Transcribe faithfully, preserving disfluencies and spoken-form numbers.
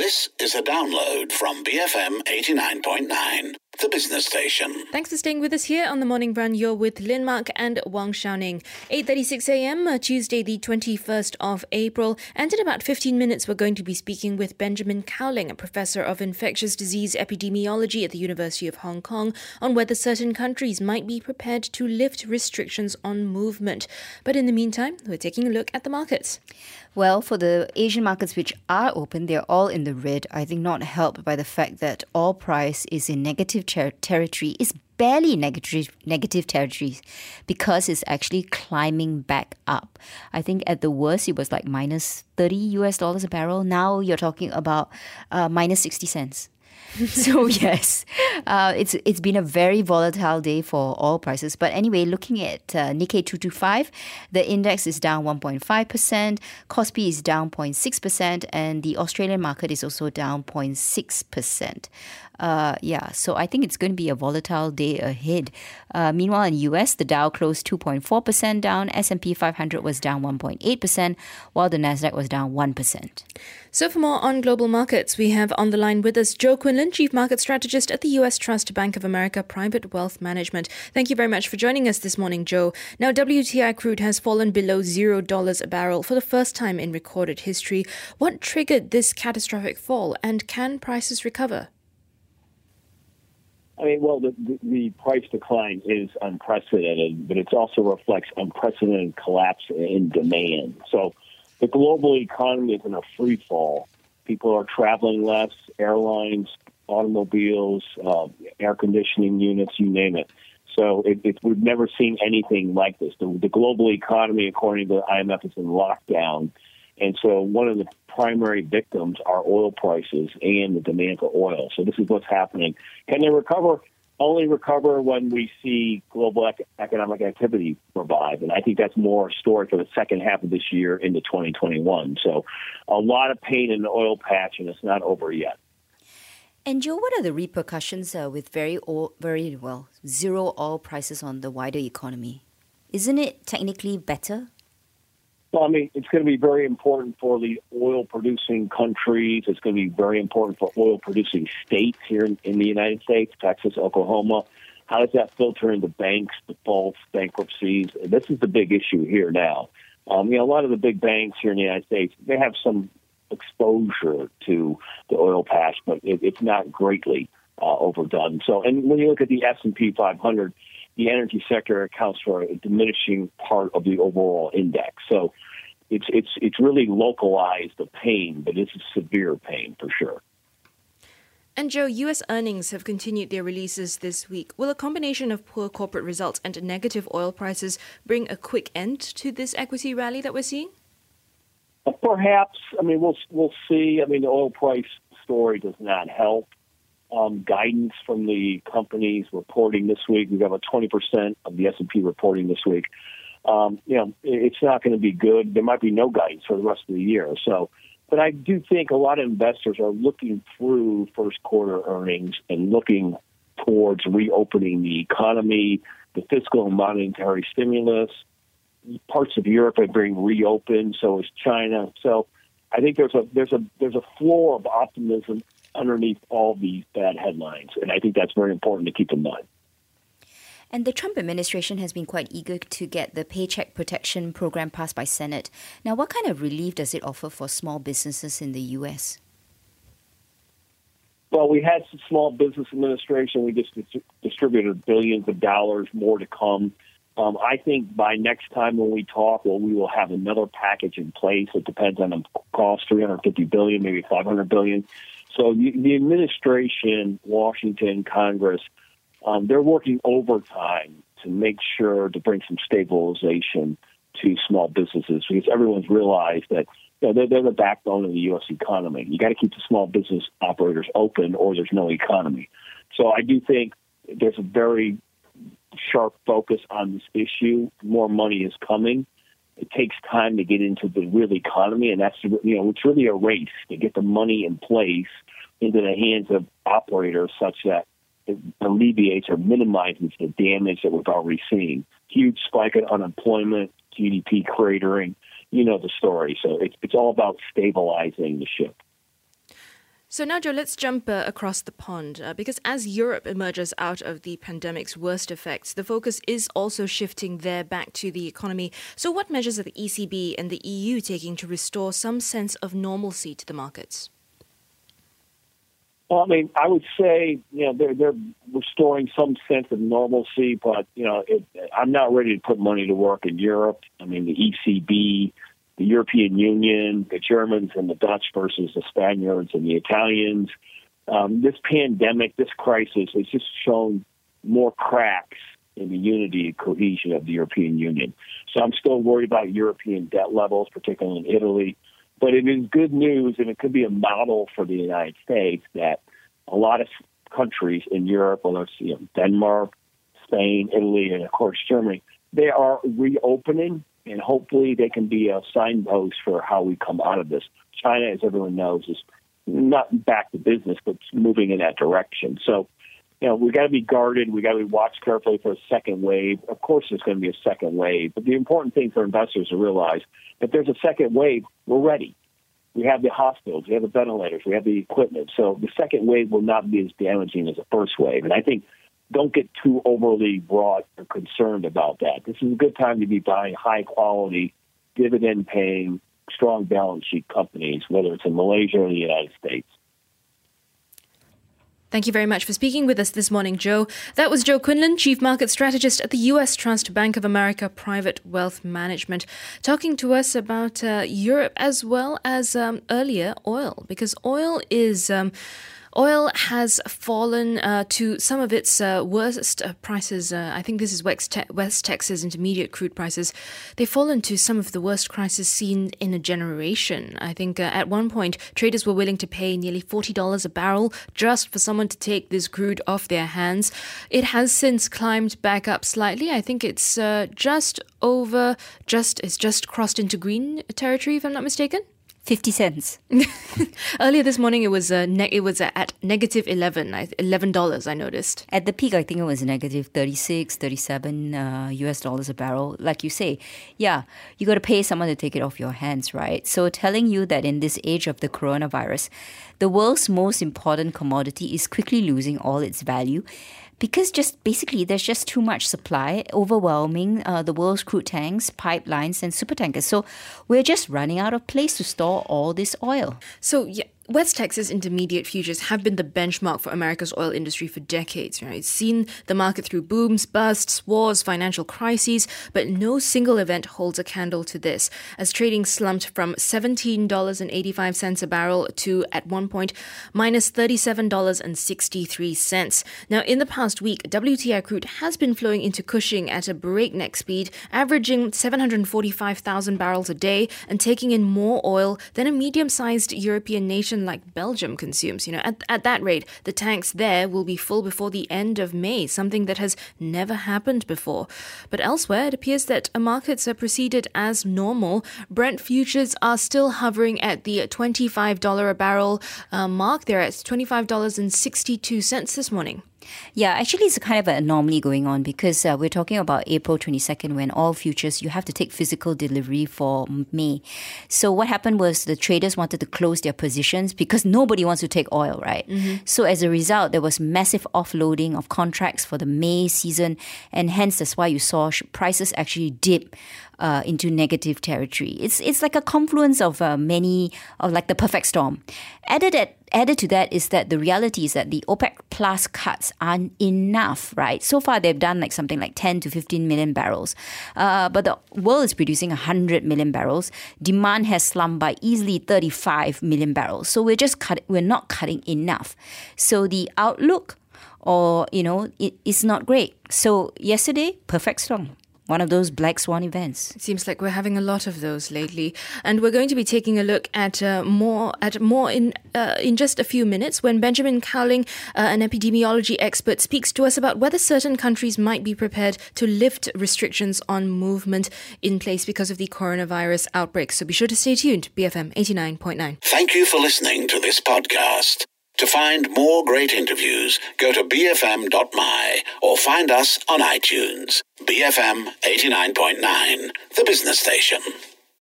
This is a download from B F M eighty-nine point nine, the business station. Thanks for staying with us here on The Morning Run. You're with Lin Mark and Wang Xiaoning. eight thirty-six a.m., Tuesday the twenty-first of April. And in about fifteen minutes, we're going to be speaking with Benjamin Cowling, a professor of infectious disease epidemiology at the University of Hong Kong, on whether certain countries might be prepared to lift restrictions on movement. But in the meantime, we're taking a look at the markets. Well, for the Asian markets which are open, they're all in the red. I think not helped by the fact that oil price is in negative ter- territory. It's barely negative negative territory because it's actually climbing back up. I think at the worst, it was like minus thirty U S dollars a barrel. Now you're talking about uh, minus sixty cents. So yes, uh, it's it's been a very volatile day for oil prices. But anyway, looking at uh, Nikkei two twenty-five, the index is down one point five percent, Kospi is down zero point six percent, and the Australian market is also down zero point six percent. Uh, yeah, so I think it's going to be a volatile day ahead. Uh, meanwhile, in the U S, the Dow closed two point four percent down, S and P five hundred was down one point eight percent, while the Nasdaq was down one percent. So for more on global markets, we have on the line with us Joe Quinlan, Chief Market Strategist at the U S Trust Bank of America Private Wealth Management. Thank you very much for joining us this morning, Joe. Now, W T I crude has fallen below zero dollars a barrel for the first time in recorded history. What triggered this catastrophic fall, and can prices recover? I mean, well, the, the, the price decline is unprecedented, but it also reflects unprecedented collapse in demand. So the global economy is in a free fall. People are traveling less, airlines, automobiles, uh, air conditioning units, you name it. So it, it, we've never seen anything like this. The, the global economy, according to the I M F, is in lockdown. And so one of the primary victims are oil prices and the demand for oil. So this is what's happening. Can they recover? Only recover when we see global ec- economic activity revive. And I think that's more a story for the second half of this year into twenty twenty-one. So a lot of pain in the oil patch, and it's not over yet. And Joe, what are the repercussions uh, with very, oil, very well, zero oil prices on the wider economy? Isn't it technically better? Well, I mean, it's going to be very important for the oil-producing countries. It's going to be very important for oil-producing states here in, in the United States, Texas, Oklahoma. How does that filter into banks, defaults, bankruptcies? This is the big issue here now. Um, you know, a lot of the big banks here in the United States, they have some exposure to the oil patch, but it, it's not greatly uh, overdone. So, and when you look at the S and P five hundred, the energy sector accounts for a diminishing part of the overall index. So it's it's it's really localized the pain, but it's a severe pain for sure. And Joe, U S earnings have continued their releases this week. Will a combination of poor corporate results and negative oil prices bring a quick end to this equity rally that we're seeing? Perhaps. I mean, we'll we'll see. I mean, the oil price story does not help. Um, guidance from the companies reporting this week. We've got about twenty percent of the S and P reporting this week. Um, you know, it's not going to be good. There might be no guidance for the rest of the year. So, but I do think a lot of investors are looking through first quarter earnings and looking towards reopening the economy, the fiscal and monetary stimulus. Parts of Europe are being reopened, so is China. So I think there's a there's a there's a floor of optimism underneath all these bad headlines. And I think that's very important to keep in mind. And the Trump administration has been quite eager to get the Paycheck Protection Program passed by Senate. Now, what kind of relief does it offer for small businesses in the U S? Well, we had some Small Business Administration. We just dis- distributed billions of dollars, more to come. Um, I think by next time when we talk, well, we will have another package in place. It depends on the cost, three hundred fifty billion dollars, maybe five hundred billion dollars. So the administration, Washington, Congress, um, they're working overtime to make sure to bring some stabilization to small businesses because everyone's realized that you know, they're, they're the backbone of the U S economy. You got to keep the small business operators open or there's no economy. So I do think there's a very sharp focus on this issue. More money is coming. It takes time to get into the real economy, and that's, you know, it's really a race to get the money in place into the hands of operators such that it alleviates or minimizes the damage that we've already seen. Huge spike in unemployment, G D P cratering. You know the story. So it's it's all about stabilizing the ship. So now, Joe, let's jump uh, across the pond uh, because as Europe emerges out of the pandemic's worst effects, the focus is also shifting there back to the economy. So what measures are the E C B and the E U taking to restore some sense of normalcy to the markets? Well, I mean, I would say, you know, they're, they're restoring some sense of normalcy, but, you know, it, I'm not ready to put money to work in Europe. I mean, the E C B, the European Union, the Germans and the Dutch versus the Spaniards and the Italians. Um, this pandemic, this crisis has just shown more cracks in the unity and cohesion of the European Union. So I'm still worried about European debt levels, particularly in Italy. But it is good news, and it could be a model for the United States that a lot of countries in Europe, whether it's you know, Denmark, Spain, Italy, and of course Germany, they are reopening, and hopefully they can be a signpost for how we come out of this. China, as everyone knows, is not back to business, but moving in that direction. So, you know, we got to be guarded. We got to be watched carefully for a second wave. Of course, there's going to be a second wave. But the important thing for investors to realize, if there's a second wave, we're ready. We have the hospitals, we have the ventilators, we have the equipment. So the second wave will not be as damaging as the first wave. And I think don't get too overly broad or concerned about that. This is a good time to be buying high-quality, dividend-paying, strong balance sheet companies, whether it's in Malaysia or the United States. Thank you very much for speaking with us this morning, Joe. That was Joe Quinlan, Chief Market Strategist at the U S Trust Bank of America Private Wealth Management, talking to us about uh, Europe as well as um, earlier oil, because oil is... Um, Oil has fallen uh, to some of its uh, worst uh, prices. Uh, I think this is West, Te- West Texas Intermediate crude prices. They've fallen to some of the worst crises seen in a generation. I think uh, at one point, traders were willing to pay nearly forty dollars a barrel just for someone to take this crude off their hands. It has since climbed back up slightly. I think it's uh, just over, just it's just crossed into green territory, if I'm not mistaken. fifty cents. Earlier this morning, it was uh, ne- it was uh, at negative eleven, eleven dollars. I noticed At the peak, I think it was negative thirty-six, thirty-seven uh, U S dollars a barrel. Like you say, yeah, you got to pay someone to take it off your hands, right? So telling you that in this age of the coronavirus, the world's most important commodity is quickly losing all its value. Because just basically there's just too much supply, overwhelming uh, the world's crude tanks, pipelines, and supertankers. So we're just running out of place to store all this oil. So, yeah. West Texas Intermediate futures have been the benchmark for America's oil industry for decades. Right? It's seen the market through booms, busts, wars, financial crises, but no single event holds a candle to this, as trading slumped from seventeen dollars and eighty-five cents a barrel to, at one point, minus thirty-seven dollars and sixty-three cents. Now, in the past week, W T I crude has been flowing into Cushing at a breakneck speed, averaging seven hundred forty-five thousand barrels a day and taking in more oil than a medium-sized European nation like Belgium consumes. You know, at, at that rate, the tanks there will be full before the end of May, something that has never happened before. But elsewhere, it appears that markets are proceeded as normal. Brent futures are still hovering at the twenty-five dollars a barrel uh, mark. They're at twenty-five dollars and sixty-two cents this morning. Yeah, actually, it's kind of an anomaly going on because uh, we're talking about April twenty-second when all futures, you have to take physical delivery for May. So what happened was the traders wanted to close their positions because nobody wants to take oil, right? Mm-hmm. So as a result, there was massive offloading of contracts for the May season, and hence that's why you saw prices actually dip Uh, into negative territory. It's it's like a confluence of uh, many, of like the perfect storm. Added at, added to that is that the reality is that the OPEC plus cuts aren't enough, right? So far they've done like something like ten to fifteen million barrels, uh, but the world is producing one hundred million barrels. Demand has slumped by easily thirty-five million barrels. So we're just cut, we're not cutting enough. So the outlook, or you know, it is not great. So yesterday, perfect storm. One of those black swan events. It seems like we're having a lot of those lately, and we're going to be taking a look at uh, more at more in uh, in just a few minutes when Benjamin Cowling, uh, an epidemiology expert, speaks to us about whether certain countries might be prepared to lift restrictions on movement in place because of the coronavirus outbreak. So be sure to stay tuned. B F M eighty-nine point nine. Thank you for listening to this podcast. To find more great interviews, go to b f m dot m y or find us on iTunes. B F M eighty-nine point nine, the business station.